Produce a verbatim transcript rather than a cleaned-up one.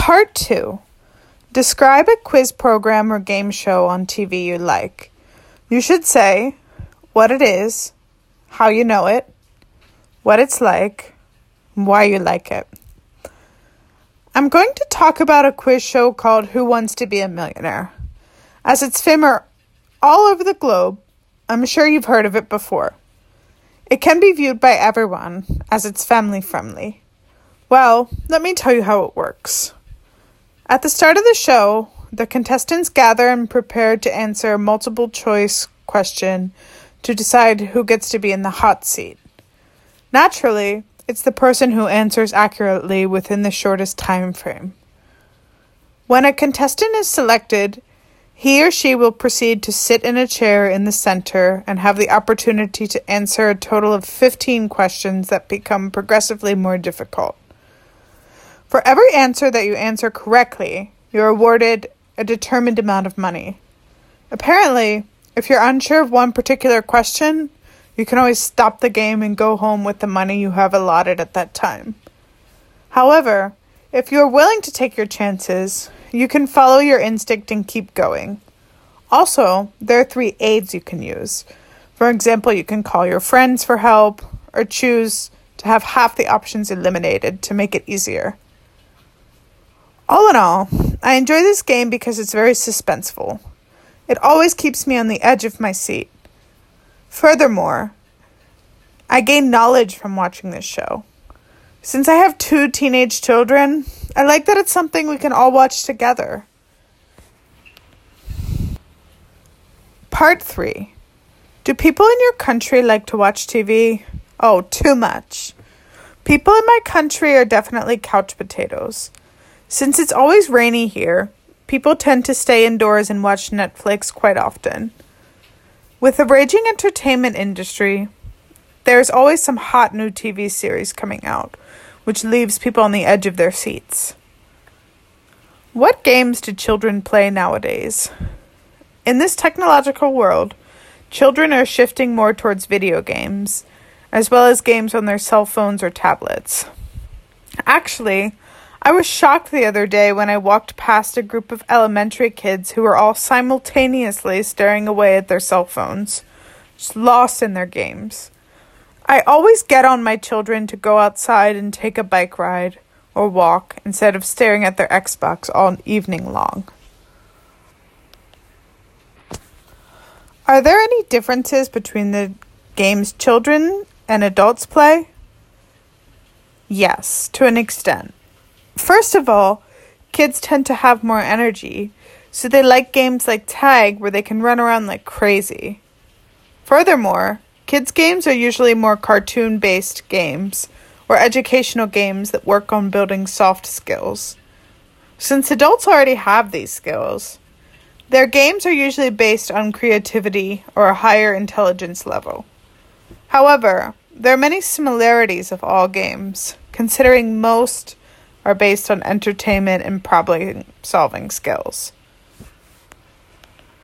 Part two. Describe a quiz program or game show on T V you like. You should say what it is, how you know it, what it's like, and why you like it. I'm going to talk about a quiz show called Who Wants to Be a Millionaire. As it's famous all over the globe, I'm sure you've heard of it before. It can be viewed by everyone as it's family friendly. Well, let me tell you how it works. At the start of the show, the contestants gather and prepare to answer a multiple choice question to decide who gets to be in the hot seat. Naturally, it's the person who answers accurately within the shortest time frame. When a contestant is selected, he or she will proceed to sit in a chair in the center and have the opportunity to answer a total of fifteen questions that become progressively more difficult. For every answer that you answer correctly, you're awarded a determined amount of money. Apparently, if you're unsure of one particular question, you can always stop the game and go home with the money you have allotted at that time. However, if you're willing to take your chances, you can follow your instinct and keep going. Also, there are three aids you can use. For example, you can call your friends for help or choose to have half the options eliminated to make it easier. All in all, I enjoy this game because it's very suspenseful. It always keeps me on the edge of my seat. Furthermore, I gain knowledge from watching this show. Since I have two teenage children, I like that it's something we can all watch together. Part three. Do people in your country like to watch T V? Oh, too much. People in my country are definitely couch potatoes. Since it's always rainy here, people tend to stay indoors and watch Netflix quite often. With the raging entertainment industry, there's always some hot new T V series coming out, which leaves people on the edge of their seats. What games do children play nowadays? In this technological world, children are shifting more towards video games, as well as games on their cell phones or tablets. Actually, I was shocked the other day when I walked past a group of elementary kids who were all simultaneously staring away at their cell phones, just lost in their games. I always get on my children to go outside and take a bike ride or walk instead of staring at their Xbox all evening long. Are there any differences between the games children and adults play? Yes, to an extent. First of all, kids tend to have more energy, so they like games like tag where they can run around like crazy. Furthermore, kids' games are usually more cartoon-based games or educational games that work on building soft skills. Since adults already have these skills, their games are usually based on creativity or a higher intelligence level. However, there are many similarities of all games, considering most are based on entertainment and problem-solving skills.